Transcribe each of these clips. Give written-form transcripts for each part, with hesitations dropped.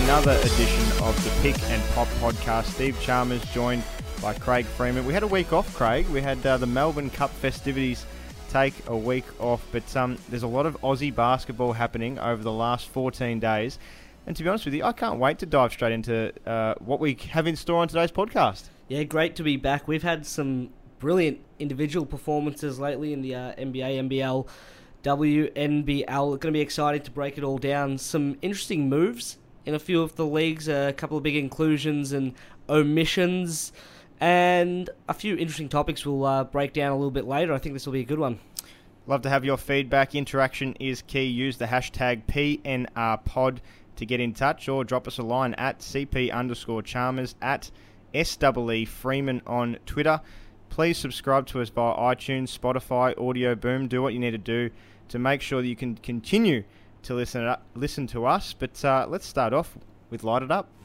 another edition of the Pick and Pop podcast. Steve Chalmers joined by Craig Freeman. We had a week off, Craig. We had the Melbourne Cup festivities take a week off, but there's a lot of Aussie basketball happening over the last 14 days. And to be honest with you, I can't wait to dive straight into what we have in store on today's podcast. Yeah, great to be back. We've had some brilliant individual performances lately in the NBA, NBL, WNBL. It's going to be exciting to break it all down. Some interesting moves in a few of the leagues, a couple of big inclusions and omissions, and a few interesting topics we'll break down a little bit later. I think this will be a good one. Love to have your feedback. Interaction is key. Use the hashtag PNRPod to get in touch, or drop us a line at CP_Chalmers, at SEE Freeman on Twitter. Please subscribe to us via iTunes, Spotify, Audio Boom. Do what you need to do to make sure that you can continue to listen to us. But let's start off with Light It Up.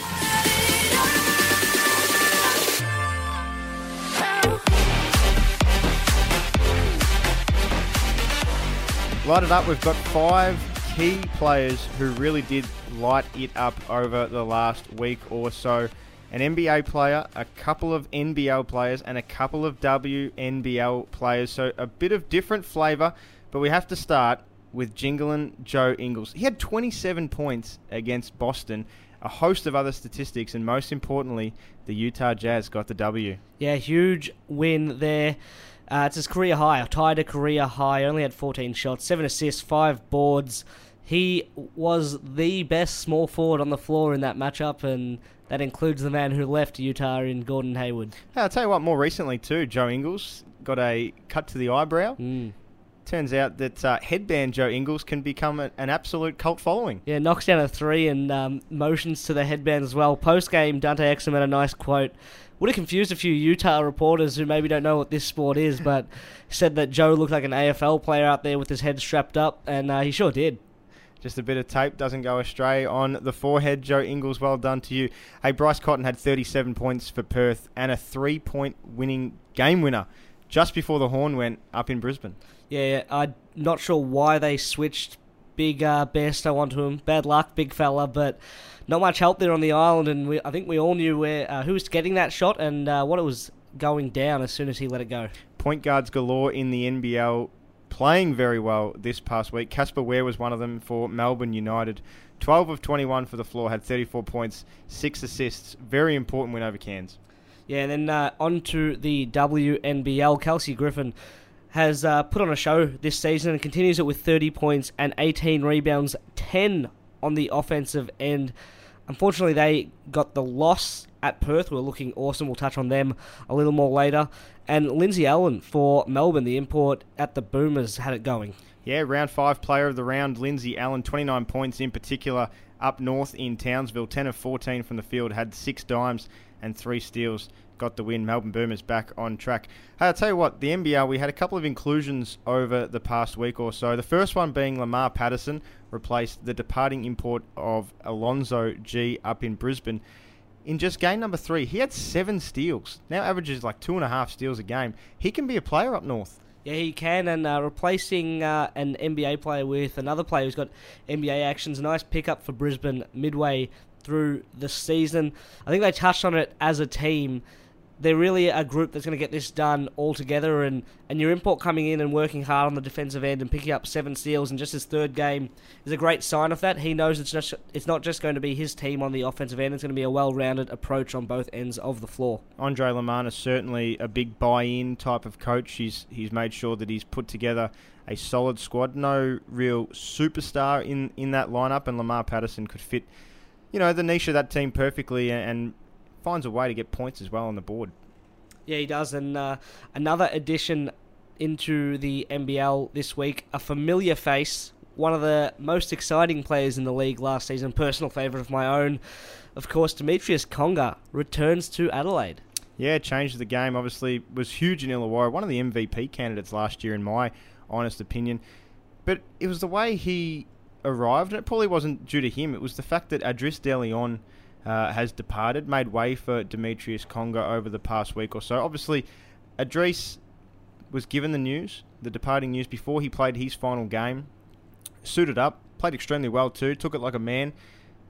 Light It Up, we've got 5 key players who really did light it up over the last week or so. An NBA player, a couple of NBL players, and a couple of WNBL players. So a bit of different flavour, but we have to start with Jingling Joe Ingles. He had 27 points against Boston, a host of other statistics, and most importantly, the Utah Jazz got the W. Yeah, huge win there. It's his career high, tied a career high. Only had 14 shots, 7 assists, 5 boards. He was the best small forward on the floor in that matchup, and that includes the man who left Utah in Gordon Hayward. Hey, I'll tell you what, more recently too, Joe Ingles got a cut to the eyebrow. Turns out that headband Joe Ingles can become an absolute cult following. Yeah, knocks down a 3 and motions to the headband as well. Post-game, Dante Exum had a nice quote. Would have confused a few Utah reporters who maybe don't know what this sport is, but said that Joe looked like an AFL player out there with his head strapped up, and he sure did. Just a bit of tape doesn't go astray on the forehead. Joe Ingles, well done to you. Hey, Bryce Cotton had 37 points for Perth and a 3-point winning game winner just before the horn went up in Brisbane. Yeah, I'm not sure why they switched Big Bairstow onto him. Bad luck, big fella, but not much help there on the island, and I think we all knew who was getting that shot and what it was going down as soon as he let it go. Point guards galore in the NBL, playing very well this past week. Casper Ware was one of them for Melbourne United. 12 of 21 for the floor, had 34 points, 6 assists. Very important win over Cairns. Yeah, and then on to the WNBL. Kelsey Griffin has put on a show this season and continues it with 30 points and 18 rebounds, 10 on the offensive end. Unfortunately, they got the loss at Perth. We're looking awesome. We'll touch on them a little more later. And Lindsay Allen for Melbourne, the import at the Boomers, had it going. Yeah, round 5 player of the round, Lindsay Allen, 29 points in particular up north in Townsville. 10 of 14 from the field, had 6 dimes and 3 steals. Got the win. Melbourne Boomers back on track. Hey, I'll tell you what, the NBL, we had a couple of inclusions over the past week or so. The first one being Lamar Patterson replaced the departing import of Alonzo G up in Brisbane. In just game number 3, he had 7 steals. Now averages like 2.5 steals a game. He can be a player up north. Yeah, he can, and replacing an NBA player with another player who's got NBA actions. A nice pickup for Brisbane midway through the season. I think they touched on it as a team. They're really a group that's going to get this done all together, and your import coming in and working hard on the defensive end and picking up 7 steals in just his 3rd game is a great sign of that. He knows it's not just going to be his team on the offensive end. It's going to be a well-rounded approach on both ends of the floor. Andre Lamana is certainly a big buy-in type of coach. He's made sure that he's put together a solid squad. No real superstar in that lineup, and Lamar Patterson could fit, the niche of that team perfectly and finds a way to get points as well on the board. Yeah, he does. And another addition into the NBL this week, a familiar face, one of the most exciting players in the league last season, personal favourite of my own. Of course, Demetrius Conger returns to Adelaide. Yeah, changed the game. Obviously, was huge in Illawarra. One of the MVP candidates last year, in my honest opinion. But it was the way he arrived, and it probably wasn't due to him. It was the fact that Adris De Leon has departed, made way for Demetrius Conger over the past week or so. Obviously, Adris was given the departing news before he played his final game. Suited up, played extremely well too, took it like a man.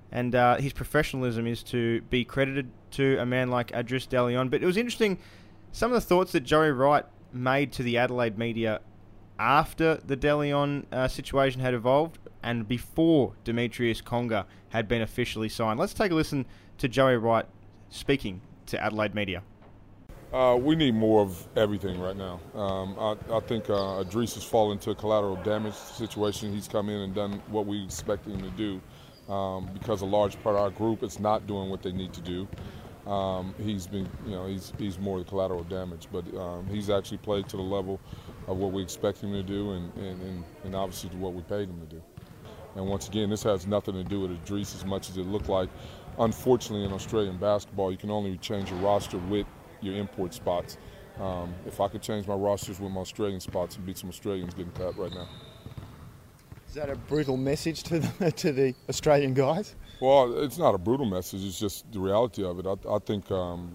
and his professionalism is to be credited to a man like Adrius Deleon. But it was interesting, some of the thoughts that Joey Wright made to the Adelaide media after the Deleon situation had evolved and before Demetrius Conga had been officially signed. Let's take a listen to Joey Wright speaking to Adelaide media. We need more of everything right now. I think Adrius has fallen into a collateral damage situation. He's come in and done what we expected him to do. Because a large part of our group is not doing what they need to do. He's been, he's more the collateral damage, but he's actually played to the level of what we expect him to do, and obviously to what we paid him to do. And once again, this has nothing to do with Adrius as much as it looked like. Unfortunately, in Australian basketball, you can only change your roster with your import spots. If I could change my rosters with my Australian spots, and beat some Australians getting cut right now. Is that a brutal message to the Australian guys? Well, it's not a brutal message. It's just the reality of it. I think,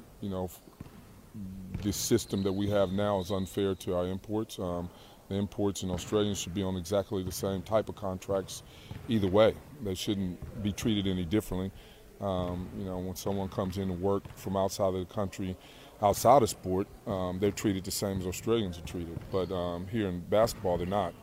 the system that we have now is unfair to our imports. The imports and Australians should be on exactly the same type of contracts either way. They shouldn't be treated any differently. When someone comes in to work from outside of the country, outside of sport, they're treated the same as Australians are treated. But here in basketball, they're not.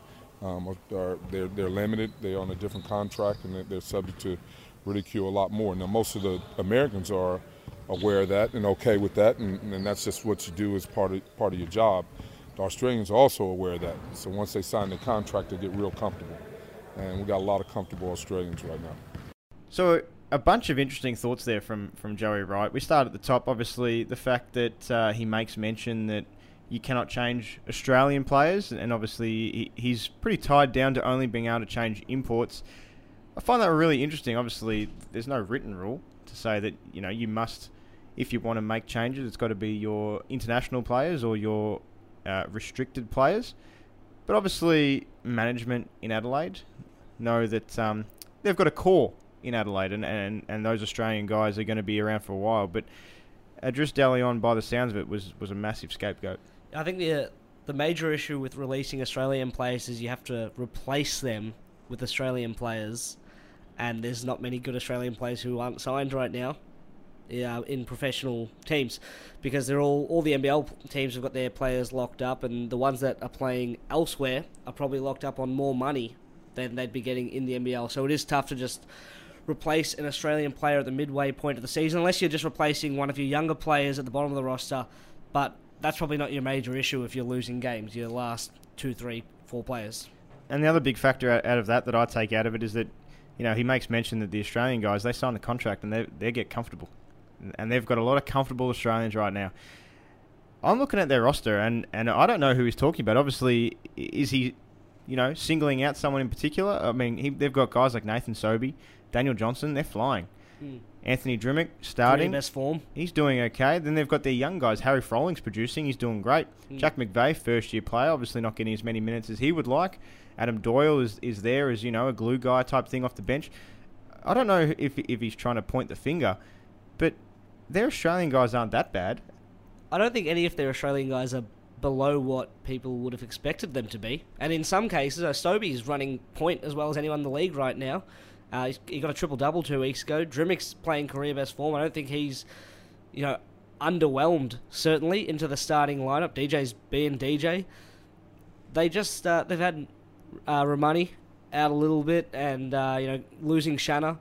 They're limited. They're on a different contract, and they're subject to ridicule a lot more. Now, most of the Americans are aware of that and okay with that, and that's just what you do as part of your job. The Australians are also aware of that. So once they sign the contract, they get real comfortable, and we got a lot of comfortable Australians right now. So a bunch of interesting thoughts there from Joey Wright. We start at the top, obviously, the fact that he makes mention that you cannot change Australian players, and obviously he's pretty tied down to only being able to change imports. I find that really interesting. Obviously, there's no written rule to say that you must, if you want to make changes, it's got to be your international players or your restricted players. But obviously, management in Adelaide know that they've got a core in Adelaide, and those Australian guys are going to be around for a while. But Adrius Deleon, by the sounds of it, was a massive scapegoat. I think the major issue with releasing Australian players is you have to replace them with Australian players, and there's not many good Australian players who aren't signed right now in professional teams, because they're all the NBL teams have got their players locked up, and the ones that are playing elsewhere are probably locked up on more money than they'd be getting in the NBL. So it is tough to just replace an Australian player at the midway point of the season, unless you're just replacing one of your younger players at the bottom of the roster. But that's probably not your major issue if you're losing games, your last 2, 3, 4 players. And the other big factor out of that I take out of it is that, he makes mention that the Australian guys, they sign the contract and they get comfortable. And they've got a lot of comfortable Australians right now. I'm looking at their roster, and I don't know who he's talking about. Obviously, is he, singling out someone in particular? I mean, they've got guys like Nathan Sobey, Daniel Johnson, they're flying. Anthony Drimmick starting. Best form. He's doing okay. Then they've got their young guys. Harry Frolling's producing. He's doing great. Jack McVeigh, first-year player, obviously not getting as many minutes as he would like. Adam Doyle is there as, a glue guy type thing off the bench. I don't know if he's trying to point the finger, but their Australian guys aren't that bad. I don't think any of their Australian guys are below what people would have expected them to be. And in some cases, Sobey is running point as well as anyone in the league right now. He got a triple-double 2 weeks ago. Drimmick's playing career-best form. I don't think he's, underwhelmed, certainly, into the starting lineup. DJ's being DJ. They just, they've had Romani out a little bit, and, losing Shorter,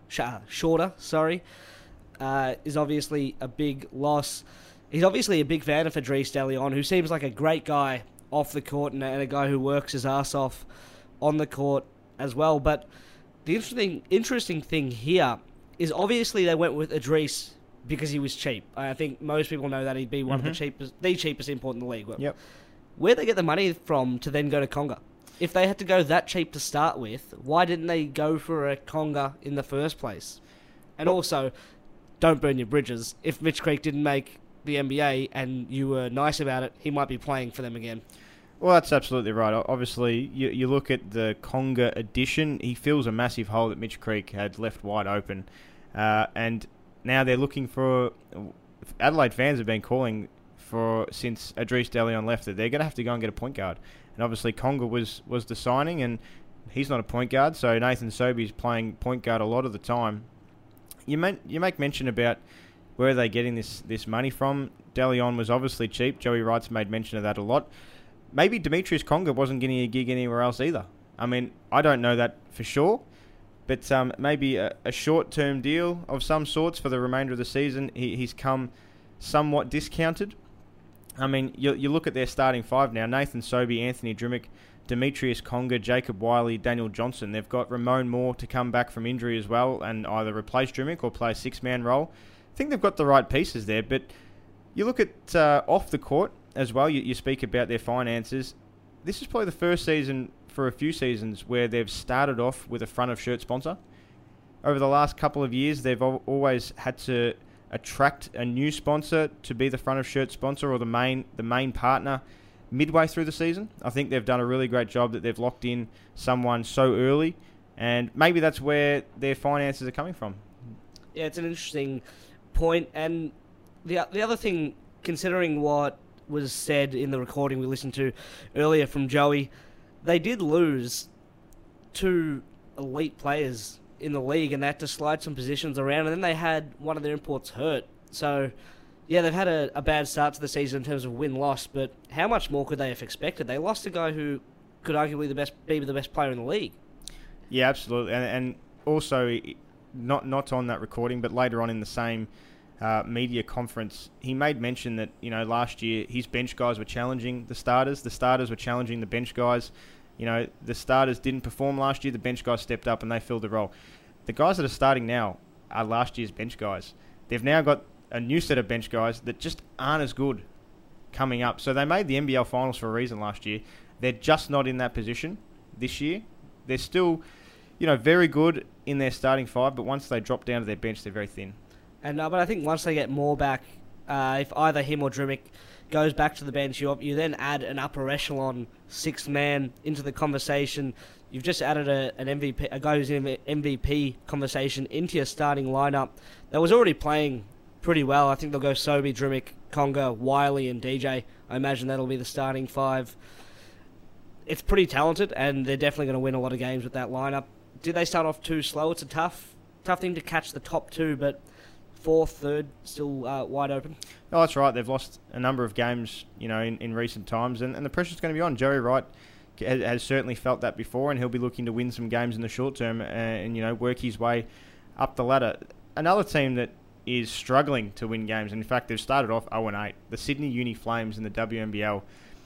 is obviously a big loss. He's obviously a big fan of Adrius Deleon, who seems like a great guy off the court and a guy who works his ass off on the court as well. But the interesting thing here is obviously they went with Adrius because he was cheap. I think most people know that he'd be one of the cheapest import in the league. Yep. Where'd they get the money from to then go to Conga? If they had to go that cheap to start with, why didn't they go for a Conga in the first place? And also, don't burn your bridges. If Mitch Creek didn't make the NBA and you were nice about it, he might be playing for them again. Well, that's absolutely right. Obviously, you look at the Conga addition, he fills a massive hole that Mitch Creek had left wide open. And now they're looking for... Adelaide fans have been calling for, since Adrius Deleon left, that they're going to have to go and get a point guard. And obviously, Conga was the signing, and he's not a point guard, so Nathan Sobey's playing point guard a lot of the time. You make mention about where are they getting this money from. De Leon was obviously cheap. Joey Wright's made mention of that a lot. Maybe Demetrius Conger wasn't getting a gig anywhere else either. I mean, I don't know that for sure, but maybe a short-term deal of some sorts for the remainder of the season. He's come somewhat discounted. I mean, you look at their starting five now: Nathan Sobey, Anthony Drimmick, Demetrius Conger, Jacob Wiley, Daniel Johnson. They've got Ramon Moore to come back from injury as well and either replace Drimmick or play a six-man role. I think they've got the right pieces there, but you look at off the court as well. You speak about their finances. This is probably the first season for a few seasons where they've started off with a front-of-shirt sponsor. Over the last couple of years, they've always had to attract a new sponsor to be the front-of-shirt sponsor or the main partner midway through the season. I think they've done a really great job that they've locked in someone so early, and maybe that's where their finances are coming from. Yeah, it's an interesting point, and the other thing, considering what was said in the recording we listened to earlier from Joey, they did lose two elite players in the league, and they had to slide some positions around, and then they had one of their imports hurt. So, yeah, they've had a bad start to the season in terms of win-loss, but how much more could they have expected? They lost a guy who could arguably be the best player in the league. Yeah, absolutely, and also not on that recording, but later on in the same media conference, he made mention that, last year his bench guys were challenging the starters. The starters were challenging the bench guys. The starters didn't perform last year. The bench guys stepped up and they filled the role. The guys that are starting now are last year's bench guys. They've now got a new set of bench guys that just aren't as good coming up. So they made the NBL finals for a reason last year. They're just not in that position this year. They're still, very good in their starting five, but once they drop down to their bench, they're very thin. And but I think once they get more back, if either him or Drimmick goes back to the bench, you then add an upper echelon sixth man into the conversation. You've just added an MVP, a guy who's in the MVP conversation into your starting lineup that was already playing pretty well. I think they'll go Sobey, Drimmick, Conger, Wiley, and DJ. I imagine that'll be the starting five. It's pretty talented, and they're definitely going to win a lot of games with that lineup. Did they start off too slow? It's a tough thing to catch the top two, but fourth, third, still wide open. No, that's right. They've lost a number of games, in recent times, and the pressure's going to be on. Joey Wright has certainly felt that before, and he'll be looking to win some games in the short term and work his way up the ladder. Another team that is struggling to win games, and in fact, they've started off 0-8, the Sydney Uni Flames in the WNBL.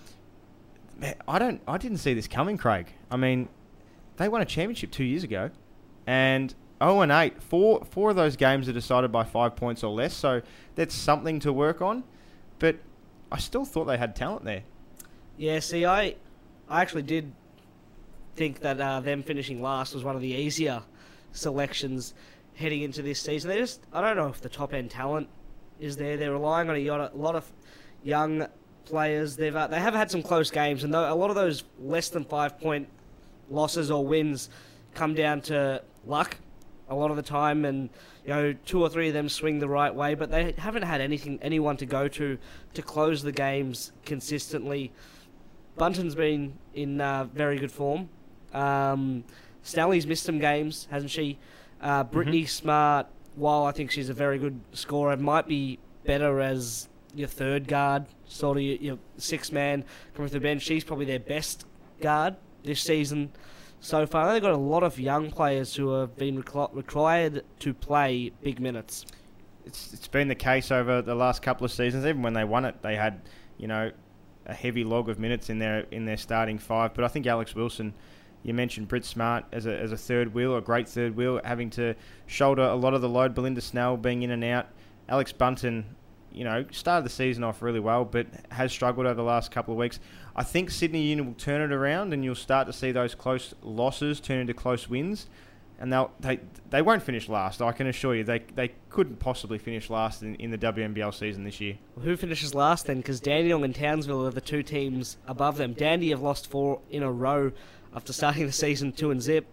I didn't see this coming, Craig. I mean, they won a championship 2 years ago, and 0-8. Four of those games are decided by 5 points or less, so that's something to work on. But I still thought they had talent there. Yeah, see, I actually did think that them finishing last was one of the easier selections heading into this season. I don't know if the top end talent is there. They're relying on a lot of young players. They have had some close games, and a lot of those less than 5 point losses or wins come down to luck a lot of the time, and two or three of them swing the right way, but they haven't had anyone to go to close the games consistently. Bunton's been in very good form. Stanley's missed some games, hasn't she? Brittany Smart, while I think she's a very good scorer, might be better as your third guard, sort of your sixth man coming off the bench. She's probably their best guard this season so far. They've got a lot of young players who have been required to play big minutes. It's been the case over the last couple of seasons. Even when they won it, they had a heavy log of minutes in their starting five. But I think Alex Wilson, you mentioned Britt Smart as a third wheel, a great third wheel, having to shoulder a lot of the load. Belinda Snell being in and out. Alex Bunton, started the season off really well, but has struggled over the last couple of weeks. I think Sydney Uni will turn it around, and you'll start to see those close losses turn into close wins. And they won't finish last, I can assure you. They couldn't possibly finish last in the WNBL season this year. Well, who finishes last then? Because Dandenong and Townsville are the two teams above them. Dandy have lost 4 in a row after starting the season 2-0.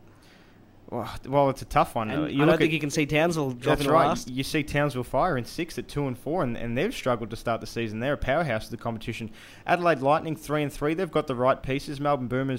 Well, it's a tough one. I don't think you can see Townsville dropping that's right. last. You see Townsville Fire in 6th at 2-4, and they've struggled to start the season. They're a powerhouse of the competition. Adelaide Lightning 3-3. They've got the right pieces. Melbourne Boomers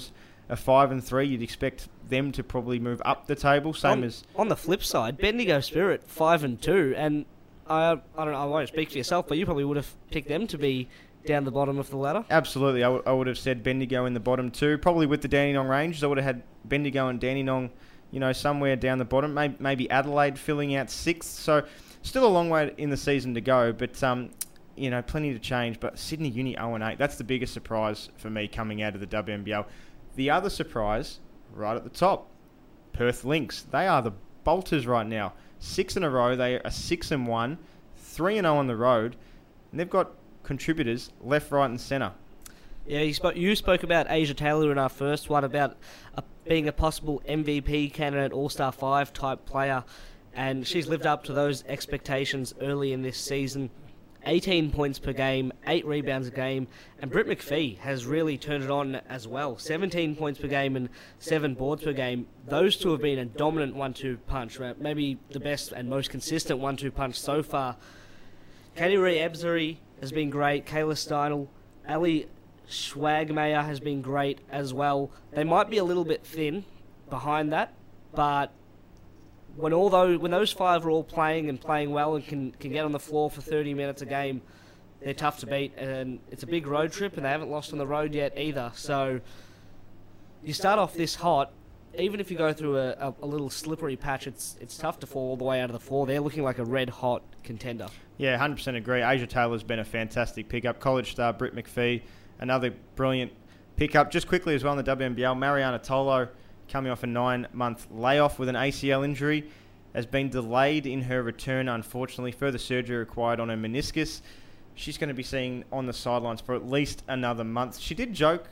are 5-3. You'd expect them to probably move up the table, on the flip side, Bendigo Spirit 5-2, and I don't know, I won't speak for yourself, but you probably would have picked them to be down the bottom of the ladder. Absolutely, I would have said Bendigo in the bottom too. Probably with the Dandenong Rangers, I would have had Bendigo and Dandenong, somewhere down the bottom. Maybe Adelaide filling out 6th. So still a long way in the season to go, but plenty to change. But Sydney Uni 0-8, that's the biggest surprise for me coming out of the WNBL. The other surprise, right at the top, Perth Lynx. They are the bolters right now. 6 in a row. They are 6-1, 3-0 on the road, and they've got contributors left, right, and centre. Yeah, you spoke about Asia Taylor in our first one about being a possible MVP candidate, All-Star 5 type player, and she's lived up to those expectations early in this season. 18 points per game, 8 rebounds a game, and Britt McPhee has really turned it on as well. 17 points per game and 7 boards per game. Those two have been a dominant 1-2 punch, maybe the best and most consistent 1-2 punch so far. Katie Ree Ebzery has been great. Kayla Steinel, Ali Schwagmeyer has been great as well. They might be a little bit thin behind that, but when those 5 are all playing and playing well and can get on the floor for 30 minutes a game, they're tough to beat. And it's a big road trip, and they haven't lost on the road yet either. So you start off this hot, even if you go through a little slippery patch, it's tough to fall all the way out of the floor. They're looking like a red-hot contender. Yeah, 100% agree. Asia Taylor's been a fantastic pickup. College star Britt McPhee, another brilliant pickup. Just quickly as well in the WNBL, Mariana Tolo, coming off a 9-month layoff with an ACL injury, has been delayed in her return, unfortunately. Further surgery required on her meniscus. She's going to be seen on the sidelines for at least another month. She did joke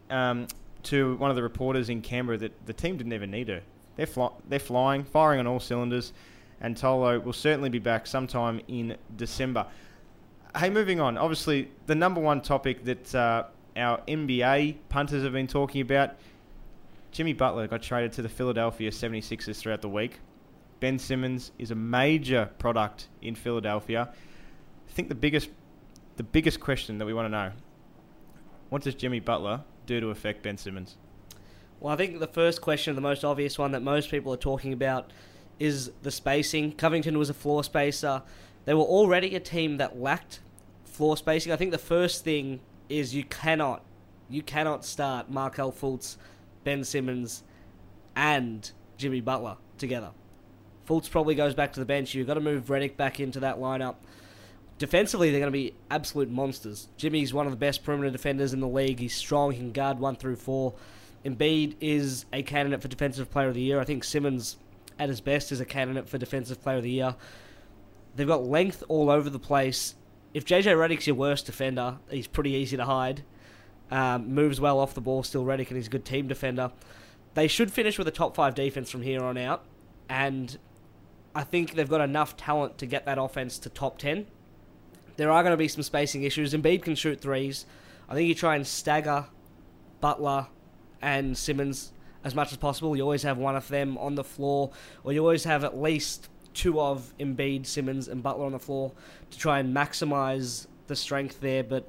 to one of the reporters in Canberra that the team didn't even need her. They're flying, firing on all cylinders, and Tolo will certainly be back sometime in December. Hey, moving on. Obviously, the number one topic that our NBA punters have been talking about, Jimmy Butler got traded to the Philadelphia 76ers throughout the week. Ben Simmons is a major product in Philadelphia. I think the biggest question that we want to know, what does Jimmy Butler do to affect Ben Simmons? Well, I think the first question, the most obvious one that most people are talking about, is the spacing. Covington was a floor spacer. They were already a team that lacked floor spacing. I think the first thing is you cannot start Markelle Fultz, Ben Simmons, and Jimmy Butler together. Fultz probably goes back to the bench. You've got to move Redick back into that lineup. Defensively, they're going to be absolute monsters. Jimmy's one of the best perimeter defenders in the league. He's strong. He can guard 1 through 4. Embiid is a candidate for Defensive Player of the Year. I think Simmons, at his best, is a candidate for Defensive Player of the Year. They've got length all over the place. If JJ Redick's your worst defender, he's pretty easy to hide. Moves well off the ball still, Redick, and he's a good team defender. They should finish with a top 5 defense from here on out, and I think they've got enough talent to get that offense to top 10. There are going to be some spacing issues. Embiid can shoot threes. I think you try and stagger Butler and Simmons as much as possible. You always have one of them on the floor, or you always have at least 2 of Embiid, Simmons, and Butler on the floor to try and maximize the strength there. But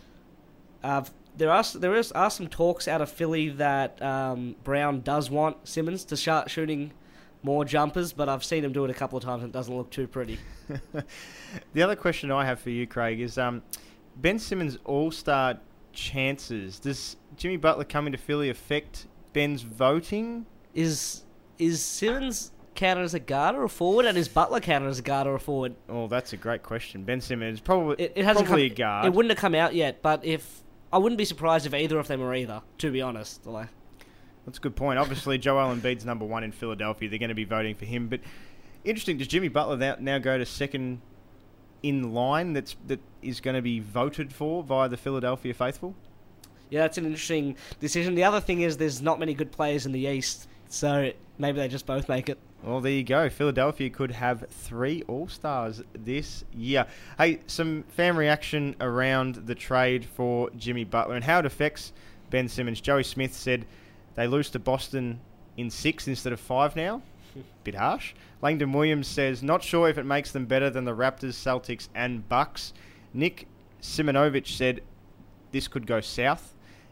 there are some talks out of Philly that Brown does want Simmons to start shooting more jumpers, but I've seen him do it a couple of times and it doesn't look too pretty. The other question I have for you, Craig, is Ben Simmons' all-star chances. Does Jimmy Butler coming to Philly affect Ben's voting? Is Simmons counted as a guard or a forward, and is Butler counted as a guard or a forward? Oh, that's a great question. Ben Simmons probably a guard. It wouldn't have come out yet, but I wouldn't be surprised if either of them are either, to be honest. That's a good point. Obviously, Joel Embiid's number 1 in Philadelphia. They're going to be voting for him. But interesting, does Jimmy Butler now go to second in line that is going to be voted for by the Philadelphia faithful? Yeah, that's an interesting decision. The other thing is there's not many good players in the East, so maybe they just both make it. Well, there you go. Philadelphia could have 3 All-Stars this year. Hey, some fan reaction around the trade for Jimmy Butler and how it affects Ben Simmons. Joey Smith said they lose to Boston in 6 instead of 5 now. Bit harsh. Langdon Williams says, not sure if it makes them better than the Raptors, Celtics and Bucks. Nick Simonovich said, this could go south.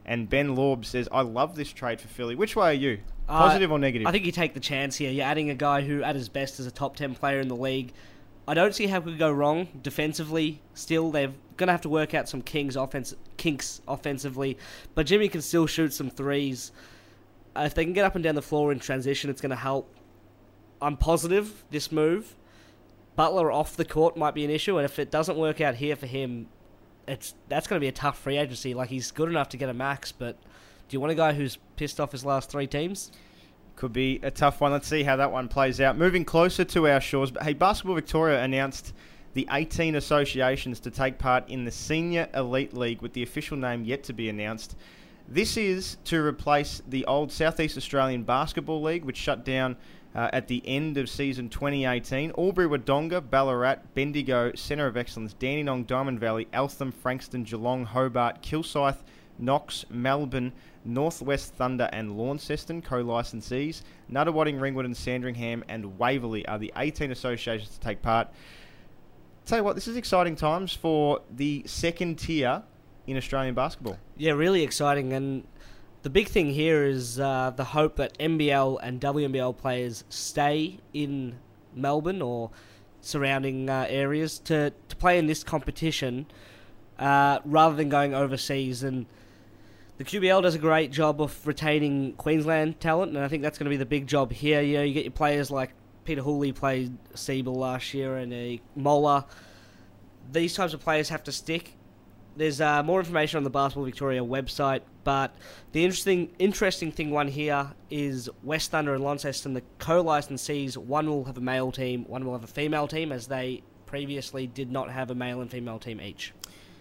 And Ben Lorb says, I love this trade for Philly. Which way are you? Positive or negative? I think you take the chance here. You're adding a guy who, at his best, is a top 10 player in the league. I don't see how it could go wrong defensively. Still, they're going to have to work out some kinks offensively. But Jimmy can still shoot some threes. If they can get up and down the floor in transition, it's going to help. I'm positive this move. Butler off the court might be an issue, and if it doesn't work out here for him, that's going to be a tough free agency. Like, he's good enough to get a max, but do you want a guy who's pissed off his last 3 teams? Could be a tough one. Let's see how that one plays out. Moving closer to our shores, but hey, Basketball Victoria announced the 18 associations to take part in the Senior Elite League, with the official name yet to be announced. This is to replace the old Southeast Australian Basketball League, which shut down at the end of season 2018. Albury, Wodonga, Ballarat, Bendigo, Centre of Excellence, Dandenong, Diamond Valley, Eltham, Frankston, Geelong, Hobart, Kilsyth, Knox, Melbourne, Northwest Thunder and Launceston, co-licensees. Nuttawading, Ringwood and Sandringham and Waverley are the 18 associations to take part. Tell you what, this is exciting times for the second tier in Australian basketball. Yeah, really exciting. And the big thing here is the hope that NBL and WNBL players stay in Melbourne or surrounding areas to play in this competition rather than going overseas. And the QBL does a great job of retaining Queensland talent, and I think that's going to be the big job here. You know, you get your players like Peter Hooley played Siebel last year, and Mola. These types of players have to stick. There's more information on the Basketball Victoria website, but the interesting thing one here is West Thunder and Launceston, the co-licensees. One will have a male team, one will have a female team, as they previously did not have a male and female team each.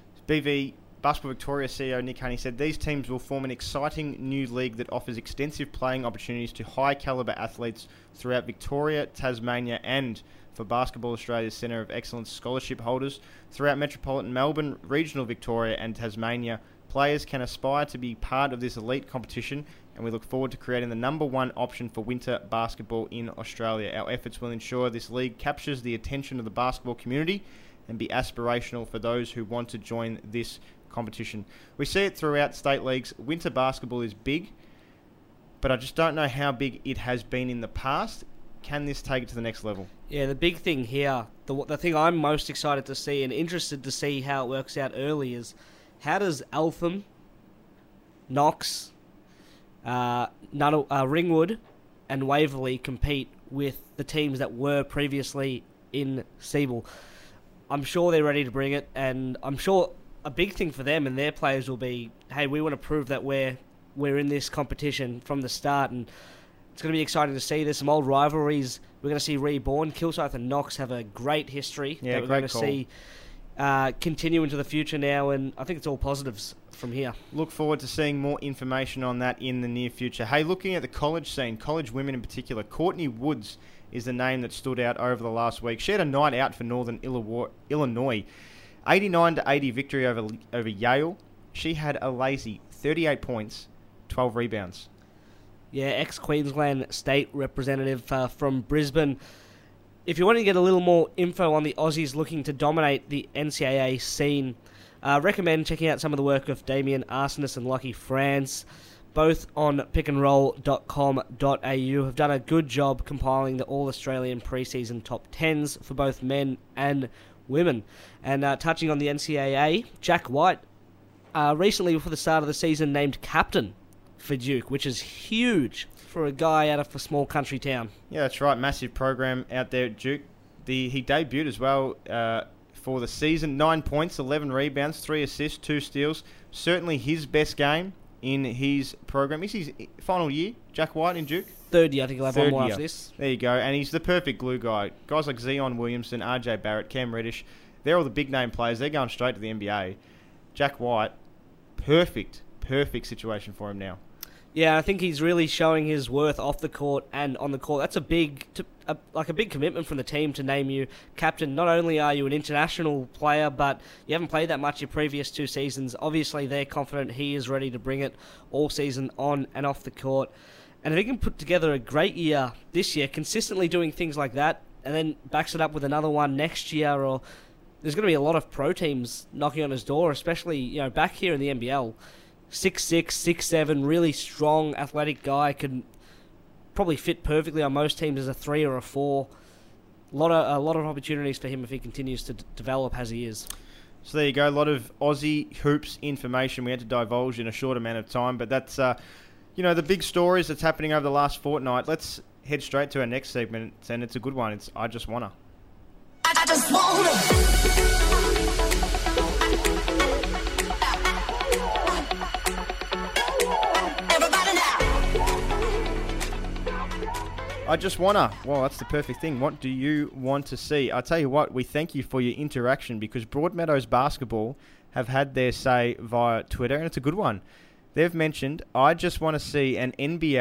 BV Basketball Victoria CEO Nick Honey said these teams will form an exciting new league that offers extensive playing opportunities to high-calibre athletes throughout Victoria, Tasmania and, for Basketball Australia's Centre of Excellence scholarship holders, throughout metropolitan Melbourne, regional Victoria and Tasmania. Players can aspire to be part of this elite competition, and we look forward to creating the number one option for winter basketball in Australia. Our efforts will ensure this league captures the attention of the basketball community and be aspirational for those who want to join this competition. We see it throughout state leagues. Winter basketball is big, but I just don't know how big it has been in the past. Can this take it to the next level? Yeah, the big thing here, the thing I'm most excited to see and interested to see how it works out early is how does Eltham, Knox, Ringwood and Waverley compete with the teams that were previously in Siebel? I'm sure they're ready to bring it, and I'm sure a big thing for them and their players will be, hey, we want to prove that we're in this competition from the start, and it's going to be exciting to see. There's some old rivalries we're going to see reborn. Kilsyth and Knox have a great history that we're going to see continue into the future now, and I think it's all positives from here. Look forward to seeing more information on that in the near future. Hey, looking at the college scene, college women in particular, Courtney Woods is the name that stood out over the last week. She had a night out for Northern Illinois. 89-80 victory over Yale. She had a lazy 38 points, 12 rebounds. Yeah, ex-Queensland state representative from Brisbane. If you want to get a little more info on the Aussies looking to dominate the NCAA scene, recommend checking out some of the work of Damien Arsenis and Lockie France, both on pickandroll.com.au. Have done a good job compiling the All-Australian preseason top 10s for both men and women. And touching on the NCAA, Jack White, recently before the start of the season, named captain for Duke, which is huge for a guy out of a small country town. Yeah, that's right. Massive program out there at Duke. He debuted as well for the season. 9 points, 11 rebounds, 3 assists, 2 steals. Certainly his best game in his program. Is his final year, Jack White in Duke? Third year, I think he'll have one more after this. There you go. And he's the perfect glue guy. Guys like Zion Williamson, RJ Barrett, Cam Reddish, they're all the big name players. They're going straight to the NBA. Jack White, perfect situation for him now. Yeah, I think he's really showing his worth off the court and on the court. That's a big commitment from the team to name you captain. Not only are you an international player, but you haven't played that much your previous 2 seasons. Obviously, they're confident he is ready to bring it all season on and off the court. And if he can put together a great year this year, consistently doing things like that, and then backs it up with another one next year, or there's going to be a lot of pro teams knocking on his door, especially back here in the NBL. 6'6", 6'7", really strong, athletic guy. Could probably fit perfectly on most teams as a 3 or a 4. A lot of opportunities for him if he continues to develop as he is. So there you go, a lot of Aussie hoops information we had to divulge in a short amount of time, but that's the big stories that's happening over the last fortnight. Let's head straight to our next segment, and it's a good one. It's I Just Wanna. I just wanna. I just wanna. Well, that's the perfect thing. What do you want to see? I tell you what, we thank you for your interaction because Broadmeadows Basketball have had their say via Twitter, and it's a good one. They've mentioned, I just want to see an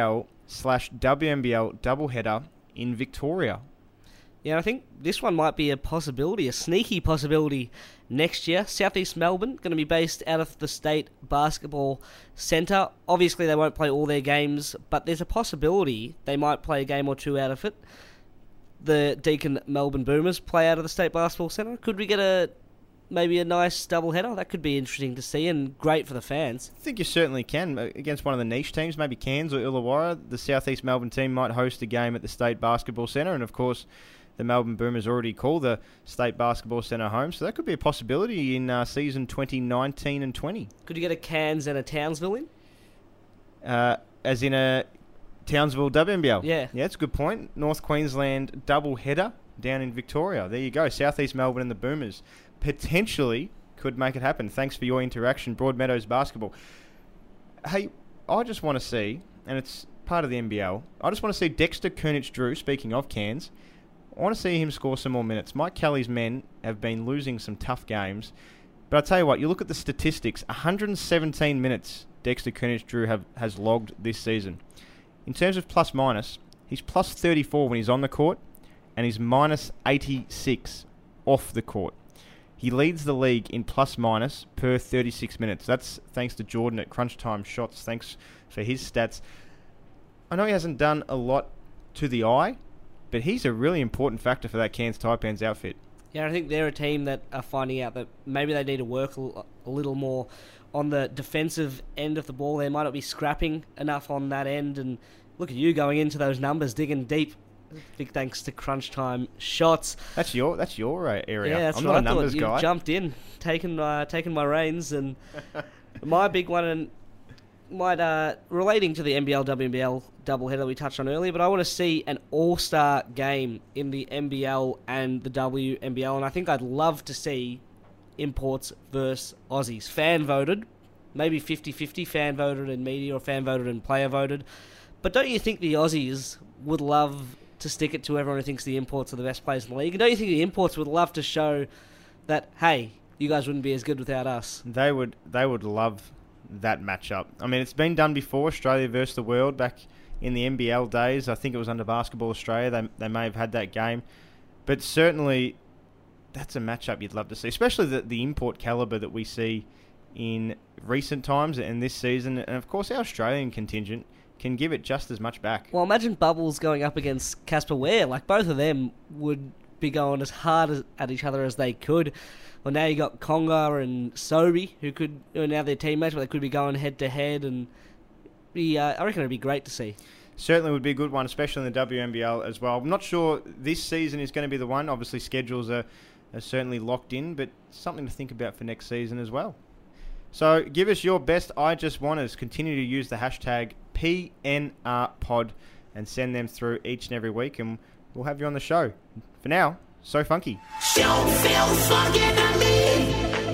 NBL/WNBL doubleheader in Victoria. Yeah, I think this one might be a possibility, a sneaky possibility next year. Southeast Melbourne, going to be based out of the State Basketball Centre. Obviously, they won't play all their games, but there's a possibility they might play a game or two out of it. The Deakin Melbourne Boomers play out of the State Basketball Centre. Could we get maybe a nice doubleheader? That could be interesting to see and great for the fans. I think you certainly can. Against one of the niche teams, maybe Cairns or Illawarra, the Southeast Melbourne team might host a game at the State Basketball Centre, and of course, the Melbourne Boomers already call the State Basketball Centre home, so that could be a possibility in season 2019 and 20. Could you get a Cairns and a Townsville in? As in a Townsville WNBL? Yeah. Yeah, that's a good point. North Queensland double header down in Victoria. There you go. Southeast Melbourne and the Boomers potentially could make it happen. Thanks for your interaction, Broadmeadows Basketball. Hey, I just want to see, and it's part of the NBL, I just want to see Dexter Kernich-Drew, speaking of Cairns, I want to see him score some more minutes. Mike Kelly's men have been losing some tough games. But I tell you what, you look at the statistics, 117 minutes Dexter Kernich-Drew has logged this season. In terms of plus-minus, he's plus 34 when he's on the court, and he's minus 86 off the court. He leads the league in plus-minus per 36 minutes. That's thanks to Jordan at Crunch Time Shots. Thanks for his stats. I know he hasn't done a lot to the eye, but he's a really important factor for that Cairns Taipans outfit. Yeah, I think they're a team that are finding out that maybe they need to work a little more on the defensive end of the ball. They might not be scrapping enough on that end. And look at you going into those numbers, digging deep. Big thanks to Crunch Time Shots. That's your area. Yeah, that's I'm what not I a numbers thought. guy. You jumped in, taken my reins, and my big one, and relating to the NBL WNBL doubleheader we touched on earlier, but I want to see an all-star game in the NBL and the WNBL, and I think I'd love to see imports versus Aussies. Fan voted, maybe 50-50 fan voted and media, or fan voted and player voted. But don't you think the Aussies would love to stick it to everyone who thinks the imports are the best players in the league? And don't you think the imports would love to show that, hey, you guys wouldn't be as good without us? They would love that matchup. I mean, it's been done before, Australia versus the world, back in the NBL days. I think it was under Basketball Australia. They may have had that game. But certainly, that's a matchup you'd love to see, especially the import calibre that we see in recent times and this season. And, of course, our Australian contingent can give it just as much back. Well, imagine Bubbles going up against Casper Ware. Like, both of them would be going as hard at each other as they could. Well, now you got Conga and Sobi, who now they're teammates, but they could be going head-to-head, and I reckon it'd be great to see. Certainly would be a good one, especially in the WNBL as well. I'm not sure this season is going to be the one. Obviously, schedules are certainly locked in, but something to think about for next season as well. So give us your best I Just Wanters. Continue to use the hashtag PNRPod and send them through each and every week, and we'll have you on the show. For now, So Funky. Don't feel fucking at me.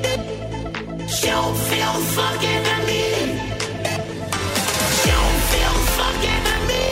Don't feel fucking at me. Don't feel fucking at me.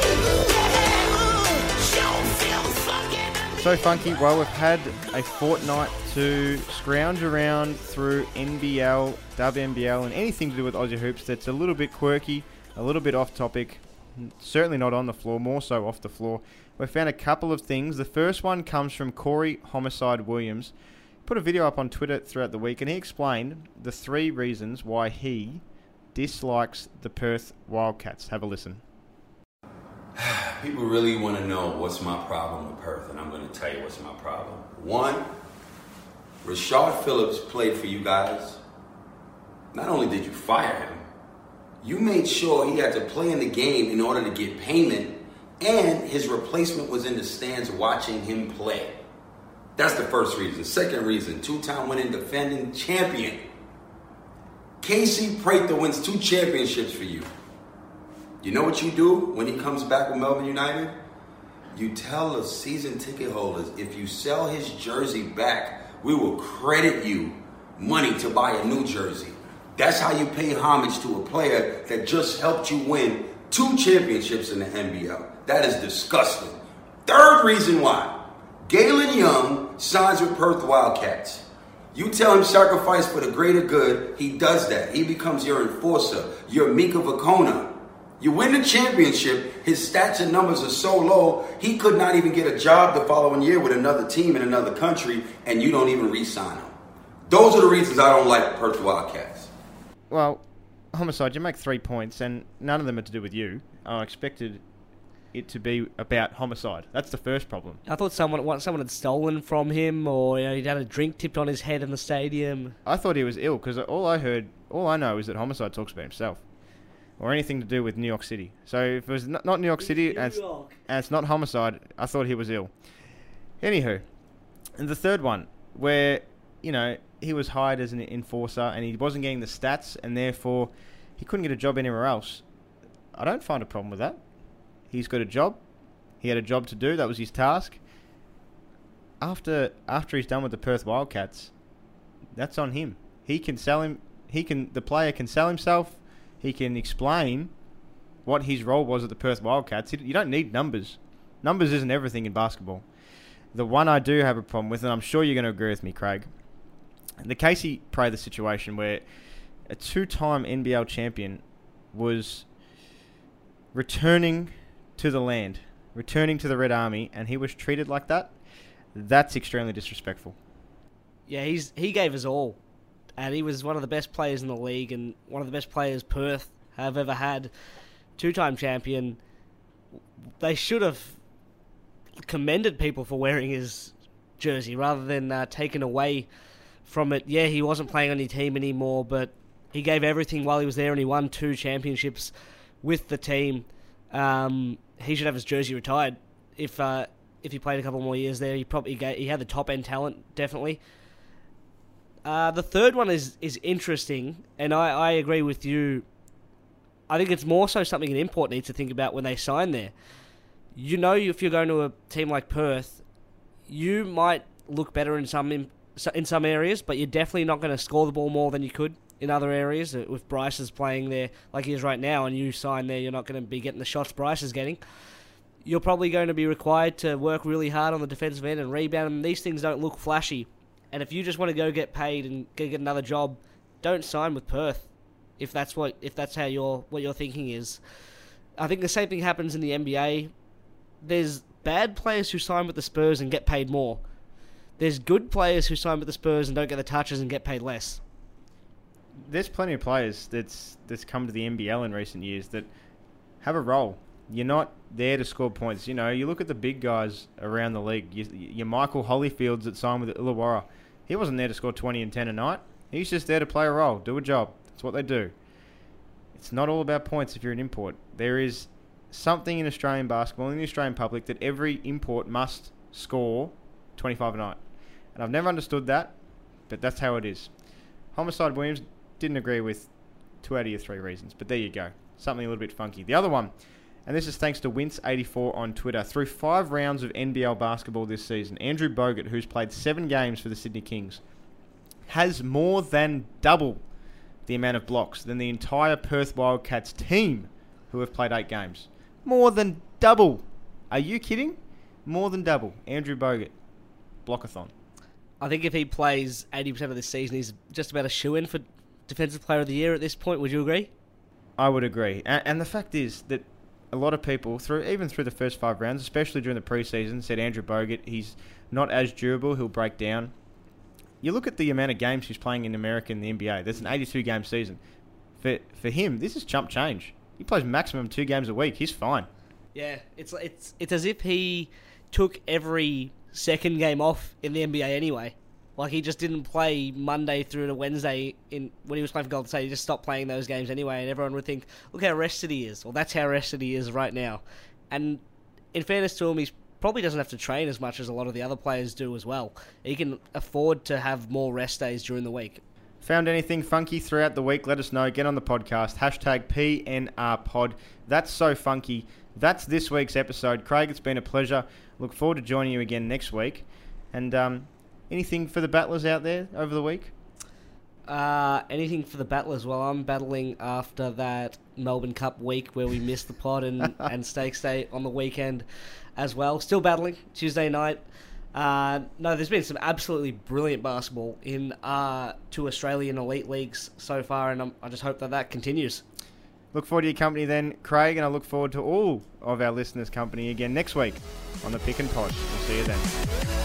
Don't feel fucking at me. So Funky, well, we've had a fortnight to scrounge around through NBL, WNBL, and anything to do with Aussie hoops that's a little bit quirky, a little bit off topic, certainly not on the floor, more so off the floor. We found a couple of things. The first one comes from Corey Homicide Williams. Put a video up on Twitter throughout the week, and he explained the 3 reasons why he dislikes the Perth Wildcats. Have a listen. People really want to know what's my problem with Perth, and I'm going to tell you what's my problem. 1, Rashard Phillips played for you guys. Not only did you fire him, You made sure he had to play in the game in order to get payment, and his replacement was in the stands watching him play. That's the first reason. Second reason, 2-time winning defending champion. Casey Prather wins 2 championships for you. You know what you do when he comes back with Melbourne United? You tell the season ticket holders, if you sell his jersey back, we will credit you money to buy a new jersey. That's how you pay homage to a player that just helped you win 2 championships in the NBL. That is disgusting. Third reason why. Galen Young signs with Perth Wildcats. You tell him sacrifice for the greater good, he does that. He becomes your enforcer, your Mika Vakona. You win the championship, his stats and numbers are so low, he could not even get a job the following year with another team in another country, and you don't even re-sign him. Those are the reasons I don't like Perth Wildcats. Well, Homicide, you make 3 points, and none of them are to do with you. I expected it to be about Homicide. That's the first problem. I thought someone had stolen from him, or he'd had a drink tipped on his head in the stadium. I thought he was ill, because all I know is that Homicide talks about himself. Or anything to do with New York City. So if it was not New York City and it's not Homicide, I thought he was ill. Anywho, and the third one, where, he was hired as an enforcer and he wasn't getting the stats and therefore he couldn't get a job anywhere else. I don't find a problem with that. He's got a job. He had a job to do. That was his task. After he's done with the Perth Wildcats, that's on him. He can sell him. The player can sell himself. He can explain what his role was at the Perth Wildcats. You don't need numbers. Numbers isn't everything in basketball. The one I do have a problem with, and I'm sure you're going to agree with me, Craig, the Casey Prather situation where a 2-time NBL champion was returning to the land, returning to the Red Army, and he was treated like that. That's extremely disrespectful. Yeah, he gave us all. And he was one of the best players in the league and one of the best players Perth have ever had. 2-time champion. They should have commended people for wearing his jersey rather than taken away from it. Yeah, he wasn't playing on your team anymore, but he gave everything while he was there and he won 2 championships with the team. He should have his jersey retired. If he played a couple more years there, he had the top-end talent, definitely. The third one is interesting, and I agree with you. I think it's more so something an import needs to think about when they sign there. If you're going to a team like Perth, you might look better in some areas, but you're definitely not going to score the ball more than you could in other areas. If Bryce is playing there like he is right now, and you sign there, you're not going to be getting the shots Bryce is getting. You're probably going to be required to work really hard on the defensive end and rebound, and these things don't look flashy. And if you just want to go get paid and go get another job, don't sign with Perth. If that's what your thinking is, I think the same thing happens in the NBA. There's bad players who sign with the Spurs and get paid more. There's good players who sign with the Spurs and don't get the touches and get paid less. There's plenty of players that's come to the NBL in recent years that have a role. You're not there to score points. You look at the big guys around the league. Your Michael Holyfields that signed with Illawarra. He wasn't there to score 20 and 10 a night. He's just there to play a role, do a job. That's what they do. It's not all about points if you're an import. There is something in Australian basketball, in the Australian public, that every import must score 25 a night. And I've never understood that, but that's how it is. Homicide Williams didn't agree with 2 out of your 3 reasons, but there you go. Something a little bit funky. The other one, and this is thanks to Wince84 on Twitter. Through 5 rounds of NBL basketball this season, Andrew Bogut, who's played 7 games for the Sydney Kings, has more than double the amount of blocks than the entire Perth Wildcats team, who have played 8 games. More than double. Are you kidding? More than double. Andrew Bogut. Blockathon. I think if he plays 80% of this season, he's just about a shoo-in for Defensive Player of the Year at this point. Would you agree? I would agree. And the fact is that a lot of people, even through the first 5 rounds, especially during the preseason, said Andrew Bogut, he's not as durable, he'll break down. You look at the amount of games he's playing in America in the NBA. There's an 82-game season. For him, this is chump change. He plays maximum 2 games a week. He's fine. Yeah, it's as if he took every second game off in the NBA anyway. Like, he just didn't play Monday through to Wednesday when he was playing for Golden State. He just stopped playing those games anyway, and everyone would think, look how rested he is. Well, that's how rested he is right now. And in fairness to him, he probably doesn't have to train as much as a lot of the other players do as well. He can afford to have more rest days during the week. Found anything funky throughout the week? Let us know. Get on the podcast. #PNRPod. That's so funky. That's this week's episode. Craig, it's been a pleasure. Look forward to joining you again next week. And anything for the battlers out there over the week? Anything for the battlers? Well, I'm battling after that Melbourne Cup week where we missed the pod and Stakes Day on the weekend as well. Still battling Tuesday night. No, there's been some absolutely brilliant basketball in 2 Australian elite leagues so far, and I just hope that continues. Look forward to your company then, Craig, and I look forward to all of our listeners' company again next week on the Pick and Pod. We'll see you then.